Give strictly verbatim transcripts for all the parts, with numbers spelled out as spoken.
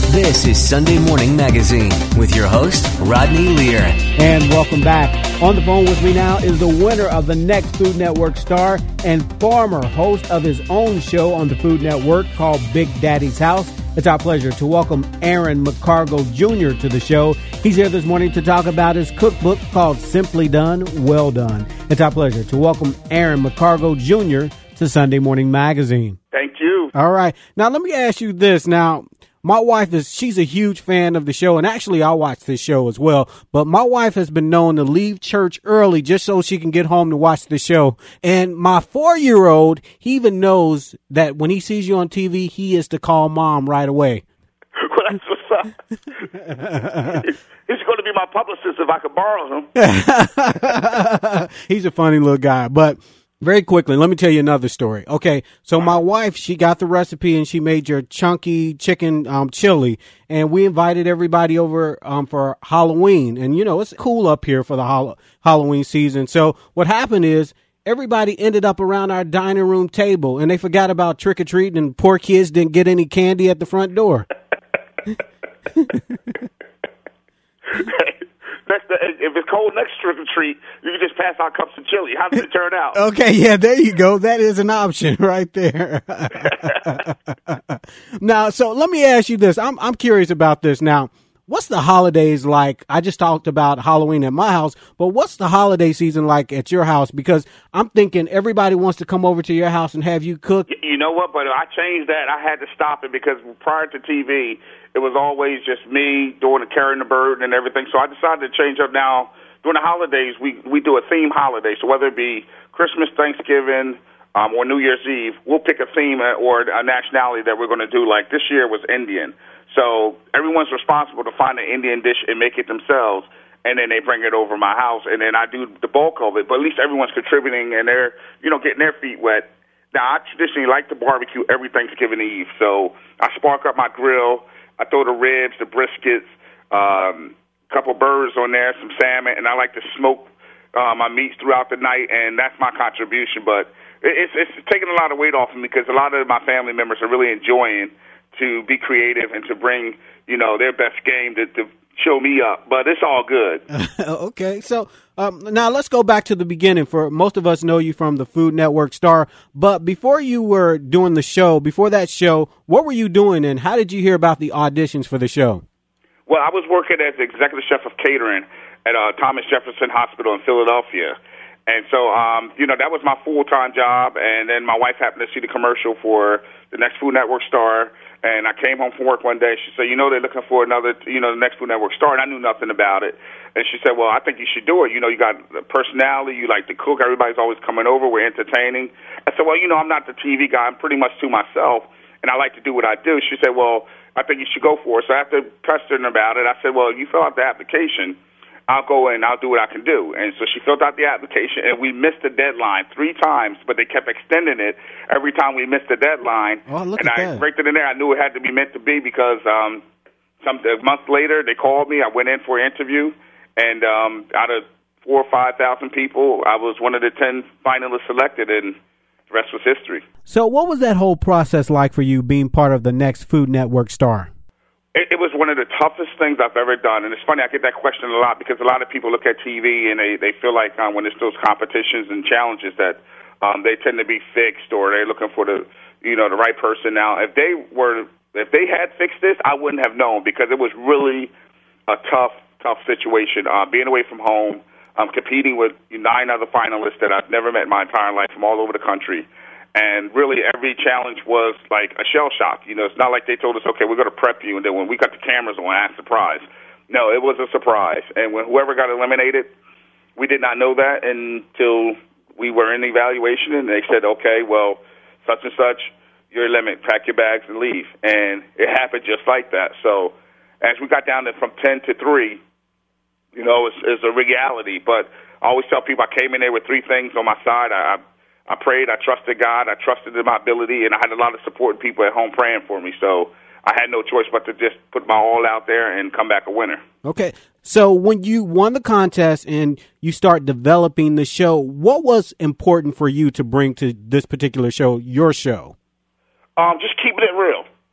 This is Sunday Morning Magazine with your host, Rodney Lear. And welcome back. On the phone with me now is the winner of the next Food Network star and former host of his own show on the Food Network called Big Daddy's House. It's our pleasure to welcome Aaron McCargo Junior to the show. He's here this morning to talk about his cookbook called Simply Done, Well Done. It's our pleasure to welcome Aaron McCargo Junior to Sunday Morning Magazine. Thank you. All right. Now, let me ask you this. Now, my wife is, she's a huge fan of the show, and actually I watch this show as well, but my wife has been known to leave church early just so she can get home to watch the show. And my four-year-old, he even knows that when he sees you on T V, he is to call mom right away. Well, that's what's up. He's going to be my publicist if I could borrow him. He's a funny little guy, but very quickly, let me tell you another story. Okay, so my wife, she got the recipe and she made your chunky chicken um, chili, and we invited everybody over um, for Halloween. And, you know, it's cool up here for the Hall- Halloween season. So what happened is everybody ended up around our dining room table, and they forgot about trick-or-treating, and poor kids didn't get any candy at the front door. Next, if it's cold next trick or treat, you can just pass out cups of chili. How does it turn out? Okay, yeah, there you go. That is an option right there. Now, so let me ask you this. I'm I'm curious about this. Now, what's the holidays like? I just talked about Halloween at my house, but what's the holiday season like at your house? Because I'm thinking everybody wants to come over to your house and have you cook. You know what? But I changed that. I had to stop it because prior to T V, it was always just me doing the carrying the burden and everything. So I decided to change up now. During the holidays, we, we do a theme holiday. So whether it be Christmas, Thanksgiving, um, or New Year's Eve, we'll pick a theme or a nationality that we're going to do. Like this year was Indian. So everyone's responsible to find an Indian dish and make it themselves, and then they bring it over my house, and then I do the bulk of it. But at least everyone's contributing, and they're, you know, getting their feet wet. Now, I traditionally like to barbecue every Thanksgiving Eve. So I spark up my grill. I throw the ribs, the briskets, um, a couple birds on there, some salmon, and I like to smoke uh, my meats throughout the night, and that's my contribution. But it's, it's taking a lot of weight off of me because a lot of my family members are really enjoying to be creative and to bring, you know, their best game to, to show me up. But it's all good. Okay, so um, now let's go back to the beginning. For most of us know you from the Food Network star, but before you were doing the show, before that show, what were you doing, and how did you hear about the auditions for the show? Well, I was working as the executive chef of catering at uh, Thomas Jefferson Hospital in Philadelphia. And so, um, you know, that was my full-time job, and then my wife happened to see the commercial for the next Food Network star, and I came home from work one day. She said, you know, they're looking for another, you know, the next Food Network star, and I knew nothing about it. And she said, well, I think you should do it. You know, you got the personality, you like to cook, everybody's always coming over, we're entertaining. I said, well, you know, I'm not the T V guy, I'm pretty much to myself, and I like to do what I do. She said, well, I think you should go for it. So after pestering about it, I said, well, you fill out the application, I'll go and I'll do what I can do. And so she filled out the application, and we missed the deadline three times, but they kept extending it every time we missed the deadline. Oh, look and at I that. raked it in there. I knew it had to be meant to be because um, some a month later they called me. I went in for an interview, and um, out of four or five thousand people, I was one of the ten finalists selected, and the rest was history. So what was that whole process like for you being part of the next Food Network star? It, it was one of the toughest things I've ever done, and it's funny, I get that question a lot because a lot of people look at T V and they, they feel like um, when there's those competitions and challenges that um, they tend to be fixed or they're looking for the you know the right person. Now, if they were if they had fixed this, I wouldn't have known because it was really a tough tough situation. Uh, being away from home, um, competing with nine other finalists that I've never met in my entire life from all over the country. And really, every challenge was like a shell shock. You know, it's not like they told us, okay, we're going to prep you, and then when we got the cameras on, act surprise. No, it was a surprise. And when whoever got eliminated, we did not know that until we were in the evaluation, and they said, okay, well, such and such, you're eliminated. Pack your bags and leave. And it happened just like that. So as we got down to from ten to three, you know, it's, it's a reality. But I always tell people I came in there with three things on my side. I, I I prayed, I trusted God, I trusted in my ability, and I had a lot of supporting people at home praying for me. So I had no choice but to just put my all out there and come back a winner. Okay. So when you won the contest and you start developing the show, what was important for you to bring to this particular show, your show? Um, just keeping it real.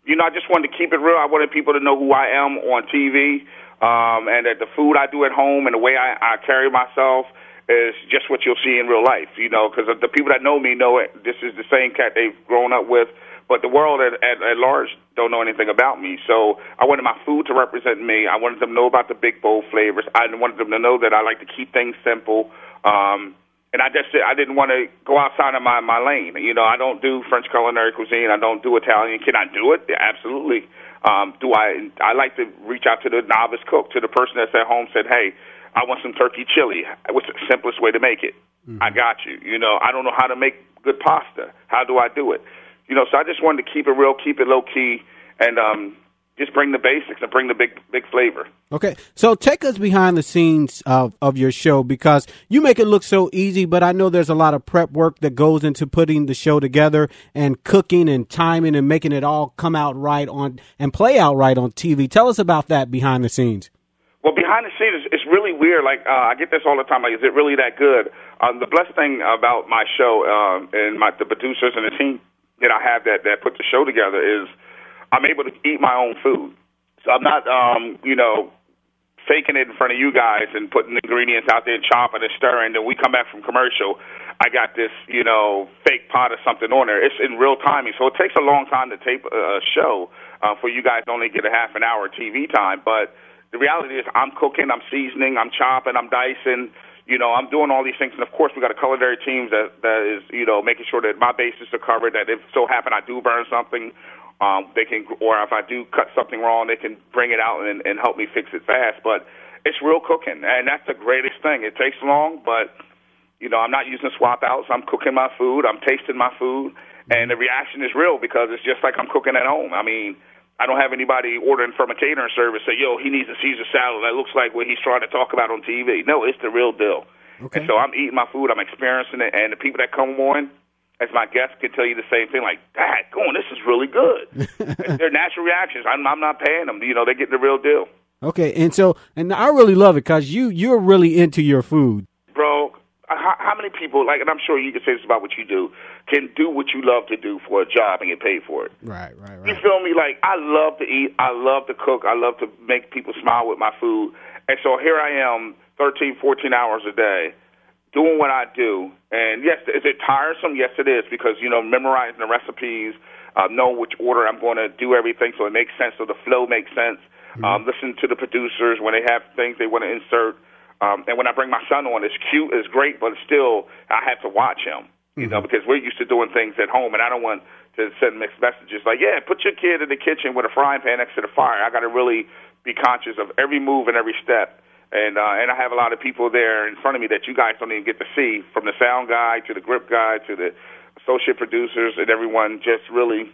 you know, I just wanted to keep it real. I wanted people to know who I am on T V, um, and that the food I do at home and the way I, I carry myself is just what you'll see in real life, you know, because the people that know me know it. This is the same cat they've grown up with, but the world at, at, at large don't know anything about me. So I wanted my food to represent me. I wanted them to know about the big, bold flavors. I wanted them to know that I like to keep things simple. Um, and I just I didn't want to go outside of my, my lane. You know, I don't do French culinary cuisine. I don't do Italian. Can I do it? Yeah, absolutely. Um, do I? I like to reach out to the novice cook, to the person that's at home, said, hey, I want some turkey chili. What's the simplest way to make it? Mm-hmm. I got you. You know, I don't know how to make good pasta. How do I do it? You know, so I just wanted to keep it real, keep it low key, and um, just bring the basics and bring the big, big flavor. Okay, so take us behind the scenes of, of your show, because you make it look so easy, but I know there's a lot of prep work that goes into putting the show together and cooking and timing and making it all come out right on and play out right on T V. Tell us about that behind the scenes. Well, behind the scenes, it's really weird. Like, uh, I get this all the time. Like, is it really that good? Um, the blessed thing about my show um, and my the producers and the team that I have that, that put the show together is I'm able to eat my own food. So I'm not, um, you know, faking it in front of you guys and putting ingredients out there and chopping and stirring. Then we come back from commercial, I got this, you know, fake pot or something on there. It's in real timing. So it takes a long time to tape a show uh, for you guys to only get a half an hour T V time. But the reality is I'm cooking, I'm seasoning, I'm chopping, I'm dicing. You know, I'm doing all these things. And, of course, we got a culinary team that, that is, you know, making sure that my bases are covered, that if so happen I do burn something, um, they can, or if I do cut something wrong, they can bring it out and, and help me fix it fast. But it's real cooking, and that's the greatest thing. It takes long, but, you know, I'm not using swap outs. I'm cooking my food. I'm tasting my food. And the reaction is real because it's just like I'm cooking at home. I mean, I don't have anybody ordering from a catering service say, yo, he needs a Caesar salad that looks like what he's trying to talk about on T V. No, it's the real deal. Okay. And so I'm eating my food, I'm experiencing it, and the people that come on as my guests can tell you the same thing, like, Dad, go on, this is really good. They're natural reactions. I'm, I'm not paying them. You know, they're getting the real deal. Okay, and so, and I really love it because you, you're really into your food. Bro, how, how many people, like, and I'm sure you can say this about what you do, can do what you love to do for a job and get paid for it? Right, right, right. You feel me? Like, I love to eat. I love to cook. I love to make people smile with my food. And so here I am, thirteen, fourteen hours a day, doing what I do. And, yes, is it tiresome? Yes, it is, because, you know, memorizing the recipes, uh, know which order I'm going to do everything so it makes sense, so the flow makes sense. Mm-hmm. Um, listen to the producers when they have things they want to insert. Um, and when I bring my son on, it's cute, it's great, but still I have to watch him, you mm-hmm. know, because we're used to doing things at home, and I don't want to send mixed messages like, yeah, put your kid in the kitchen with a frying pan next to the fire. I got to really be conscious of every move and every step. And uh, and I have a lot of people there in front of me that you guys don't even get to see, from the sound guy to the grip guy to the associate producers and everyone just really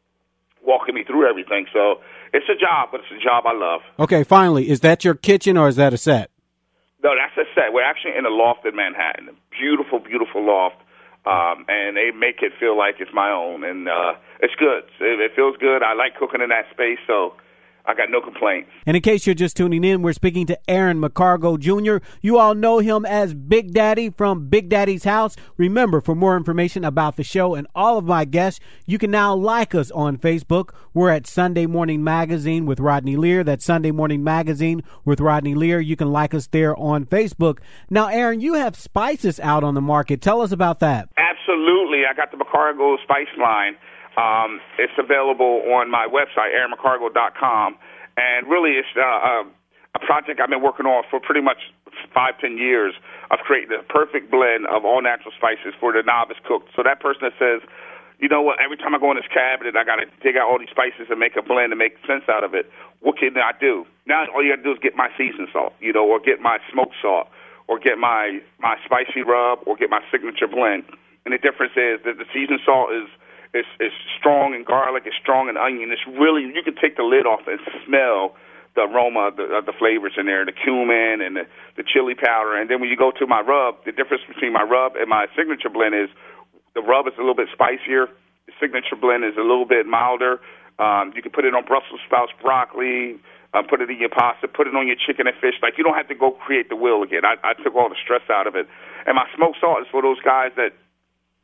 walking me through everything. So it's a job, but it's a job I love. Okay, finally, is that your kitchen or is that a set? No, that's a set. We're actually in a loft in Manhattan, a beautiful, beautiful loft, um, and they make it feel like it's my own, and uh, it's good. It, it feels good. I like cooking in that space, so I got no complaints. And in case you're just tuning in, we're speaking to Aaron McCargo Junior You all know him as Big Daddy from Big Daddy's House. Remember, for more information about the show and all of my guests, you can now like us on Facebook. We're at Sunday Morning Magazine with Rodney Lear. That's Sunday Morning Magazine with Rodney Lear. You can like us there on Facebook. Now, Aaron, you have spices out on the market. Tell us about that. Absolutely. I got the McCargo spice line. Um, it's available on my website, aaron mccargo dot com, and really it's uh, a project I've been working on for pretty much five, ten years of creating the perfect blend of all natural spices for the novice cook. So that person that says, you know what, every time I go in this cabinet, I got to dig out all these spices and make a blend and make sense out of it. What can I do? Now all you got to do is get my seasoned salt, you know, or get my smoked salt, or get my, my spicy rub, or get my signature blend. And the difference is that the seasoned salt is It's, it's strong in garlic, it's strong in onion. It's really, you can take the lid off and smell the aroma of the, of the flavors in there, the cumin and the, the chili powder. And then when you go to my rub, the difference between my rub and my signature blend is the rub is a little bit spicier. The signature blend is a little bit milder. Um, you can put it on Brussels sprouts, broccoli, uh, put it in your pasta, put it on your chicken and fish. Like, you don't have to go create the wheel again. I, I took all the stress out of it. And my smoked salt is for those guys that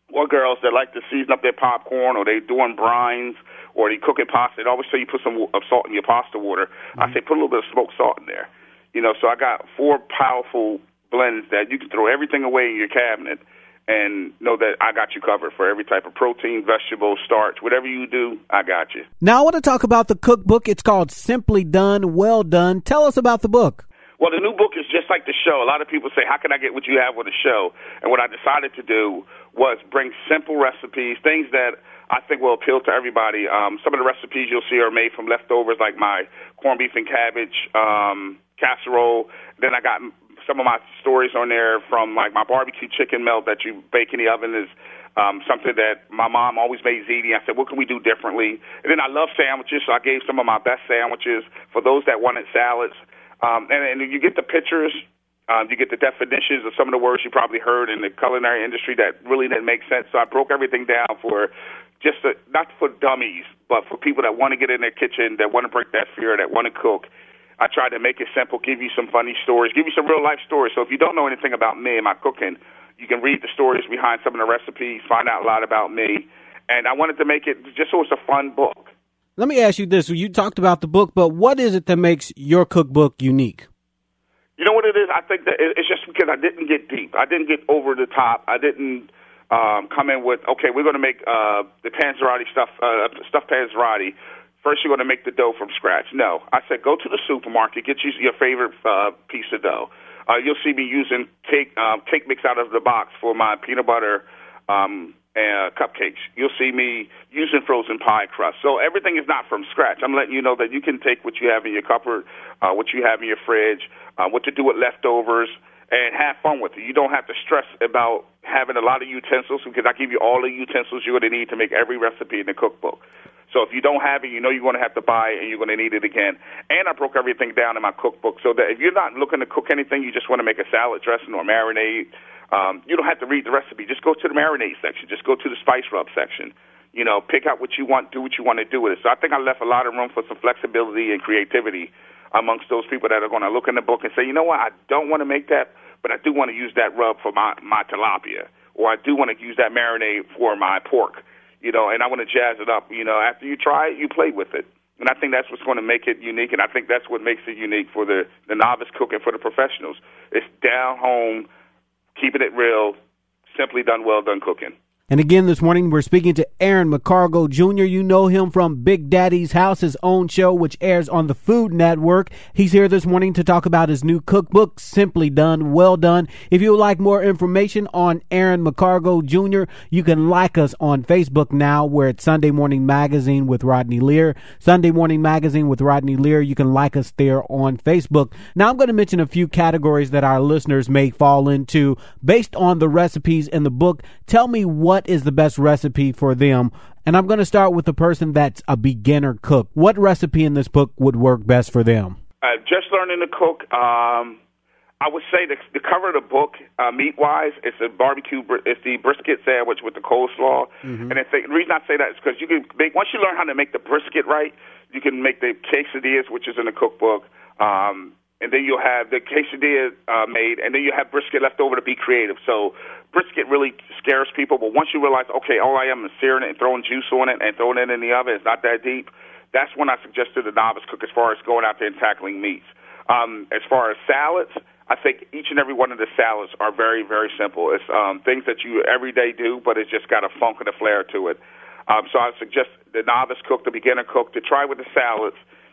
or girls that like to season up their popcorn, or they doing brines, or they cooking pasta. They always say you put some uh, salt in your pasta water. Mm-hmm. I say put a little bit of smoked salt in there. You know, so I got four powerful blends that you can throw everything away in your cabinet and know that I got you covered for every type of protein, vegetable, starch, whatever you do, I got you. Now I want to talk about the cookbook. It's called Simply Done, Well Done. Tell us about the book. Well, the new book is just like the show. A lot of people say, how can I get what you have with the show? And what I decided to do was bring simple recipes, things that I think will appeal to everybody. Um, some of the recipes you'll see are made from leftovers, like my corned beef and cabbage um, casserole. Then I got some of my stories on there from, like, my barbecue chicken melt that you bake in the oven is um, something that my mom always made ziti. I said, what can we do differently? And then I love sandwiches, so I gave some of my best sandwiches for those that wanted salads. Um, and, and you get the pictures, um, you get the definitions of some of the words you probably heard in the culinary industry that really didn't make sense. So I broke everything down for just a, not for dummies, but for people that want to get in their kitchen, that want to break that fear, that want to cook. I tried to make it simple, give you some funny stories, give you some real-life stories. So if you don't know anything about me and my cooking, you can read the stories behind some of the recipes, find out a lot about me. And I wanted to make it just so it's a fun book. Let me ask you this. You talked about the book, but what is it that makes your cookbook unique? You know what it is? I think that it's just because I didn't get deep. I didn't get over the top. I didn't um, come in with, okay, we're going to make uh, the panzerotti stuff, uh, stuffed panzerotti. First, you're going to make the dough from scratch. No. I said go to the supermarket, get you your favorite uh, piece of dough. Uh, you'll see me using cake, uh, cake mix out of the box for my peanut butter um Uh, cupcakes. You'll see me using frozen pie crust. So everything is not from scratch. I'm letting you know that you can take what you have in your cupboard, uh, what you have in your fridge, uh, what to do with leftovers, and have fun with it. You don't have to stress about having a lot of utensils because I give you all the utensils you're going to need to make every recipe in the cookbook. So if you don't have it, you know you're going to have to buy it and you're going to need it again. And I broke everything down in my cookbook so that if you're not looking to cook anything, you just want to make a salad dressing or marinade, Um, you don't have to read the recipe. Just go to the marinade section. Just go to the spice rub section. You know, pick out what you want, do what you want to do with it. So I think I left a lot of room for some flexibility and creativity amongst those people that are going to look in the book and say, you know what, I don't want to make that, but I do want to use that rub for my, my tilapia, or I do want to use that marinade for my pork, you know, and I want to jazz it up. You know, after you try it, you play with it. And I think that's what's going to make it unique, and I think that's what makes it unique for the, the novice cook and for the professionals. It's down home, keeping it real, simply done, well done cooking. And again, this morning, we're speaking to Aaron McCargo Junior You know him from Big Daddy's House, his own show, which airs on the Food Network. He's here this morning to talk about his new cookbook, Simply Done, Well Done. If you would like more information on Aaron McCargo Junior, you can like us on Facebook now. We're at Sunday Morning Magazine with Rodney Lear. Sunday Morning Magazine with Rodney Lear. You can like us there on Facebook. Now, I'm going to mention a few categories that our listeners may fall into based on the recipes in the book. Tell me what is the best recipe for them. And I'm going to start with the person that's a beginner cook. What recipe in this book would work best for them? Uh, just learning to cook. Um, I would say the, the cover of the book, uh, meat-wise, it's a barbecue. It's the brisket sandwich with the coleslaw. Mm-hmm. And it's, the reason I say that is because you can make, once you learn how to make the brisket right, you can make the quesadillas, which is in the cookbook. Um, And then you'll have the quesadilla uh, made, and then you have brisket left over to be creative. So brisket really scares people, but once you realize, okay, all I am is searing it and throwing juice on it and throwing it in the oven, it's not that deep, that's when I suggest to the novice cook as far as going out there and tackling meats. Um, as far as salads, I think each and every one of the salads are very, very simple. It's um, things that you every day do, but it's just got a funk and a flair to it. Um, so I suggest the novice cook, the beginner cook, to try with the salads.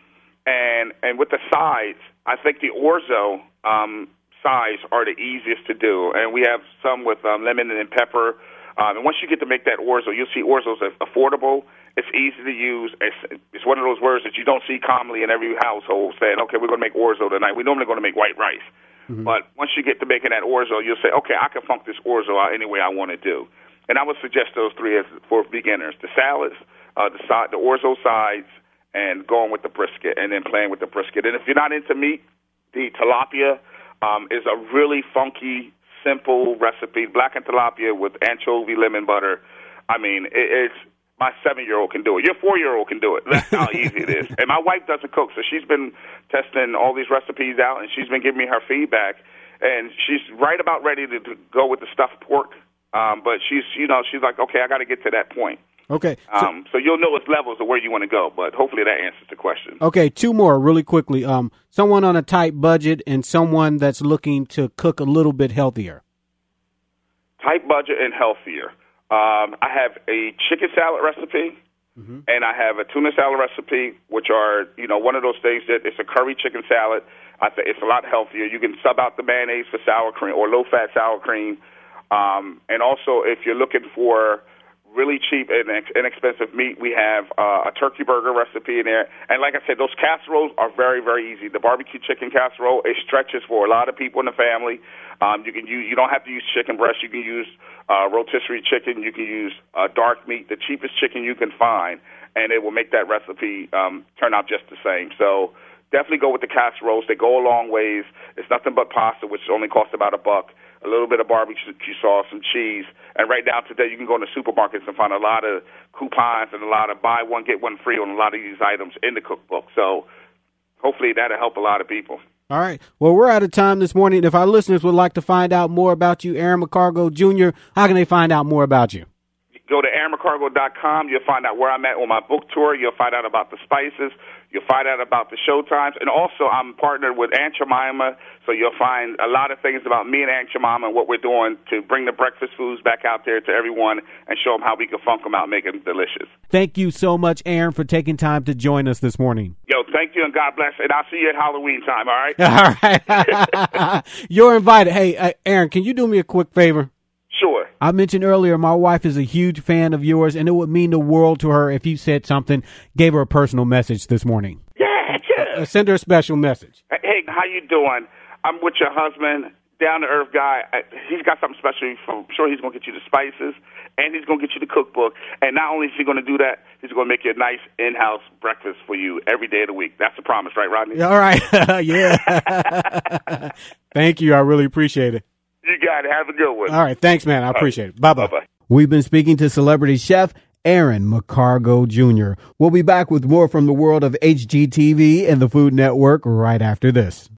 And and with the sides, I think the orzo um, sides are the easiest to do. And we have some with um, lemon and pepper. Um, and once you get to make that orzo, you'll see orzo's affordable. It's easy to use. It's, it's one of those words that you don't see commonly in every household saying, okay, we're going to make orzo tonight. We're normally going to make white rice. Mm-hmm. But once you get to making that orzo, you'll say, okay, I can funk this orzo out any way I want to do. And I would suggest those three as for beginners: the salads, uh, the side, the orzo sides, and going with the brisket, and then playing with the brisket. And if you're not into meat, the tilapia um, is a really funky, simple recipe. Blackened tilapia with anchovy lemon butter. I mean, it, it's my seven-year-old can do it. Your four-year-old can do it. That's how easy it is. And my wife doesn't cook, so she's been testing all these recipes out, and she's been giving me her feedback. And she's right about ready to, to go with the stuffed pork Um, but she's, you know, she's like, okay, I got to get to that point. Okay. So, um, so you'll know its levels of where you want to go, but hopefully that answers the question. Okay, two more really quickly. Um, someone on a tight budget and someone that's looking to cook a little bit healthier. Tight budget and healthier. Um, I have a chicken salad recipe, mm-hmm. and I have a tuna salad recipe, which are, you know, one of those things that it's a curry chicken salad. I think it's a lot healthier. You can sub out the mayonnaise for sour cream or low-fat sour cream. Um, and also, if you're looking for really cheap and inexpensive meat, we have uh, a turkey burger recipe in there. And like I said, those casseroles are very, very easy. The barbecue chicken casserole, it stretches for a lot of people in the family. Um, you can use, you don't have to use chicken breast. You can use uh, rotisserie chicken. You can use uh, dark meat, the cheapest chicken you can find, and it will make that recipe um, turn out just the same. So definitely go with the casseroles. They go a long ways. It's nothing but pasta, which only costs about a buck. A little bit of barbecue sauce, some cheese, and right now today you can go in the supermarkets and find a lot of coupons and a lot of buy one get one free on a lot of these items in the cookbook. So hopefully that'll help a lot of people. All right. Well, we're out of time this morning. If our listeners would like to find out more about you, Aaron McCargo Junior, how can they find out more about you? Go to aaron mccargo dot com. You'll find out where I'm at on my book tour. You'll find out about the spices. You'll find out about the show times. And also, I'm partnered with Aunt Jemima, so you'll find a lot of things about me and Aunt Jemima and what we're doing to bring the breakfast foods back out there to everyone and show them how we can funk them out, make them delicious. Thank you so much, Aaron, for taking time to join us this morning. Yo, thank you, and God bless. And I'll see you at Halloween time, all right? All right. You're invited. Hey, uh, Aaron, can you do me a quick favor? Sure. I mentioned earlier my wife is a huge fan of yours, and it would mean the world to her if you said something, gave her a personal message this morning. Yeah, sure. Uh, send her a special message. Hey, how you doing? I'm with your husband, down-to-earth guy. He's got something special. I'm sure he's going to get you the spices, and he's going to get you the cookbook. And not only is he going to do that, he's going to make you a nice in-house breakfast for you every day of the week. That's the promise, right, Rodney? All right. Yeah. Thank you. I really appreciate it. You got it. Have a good one. All right. Thanks, man. I appreciate it. Bye-bye. Bye-bye. We've been speaking to celebrity chef Aaron McCargo Junior We'll be back with more from the world of H G T V and the Food Network right after this.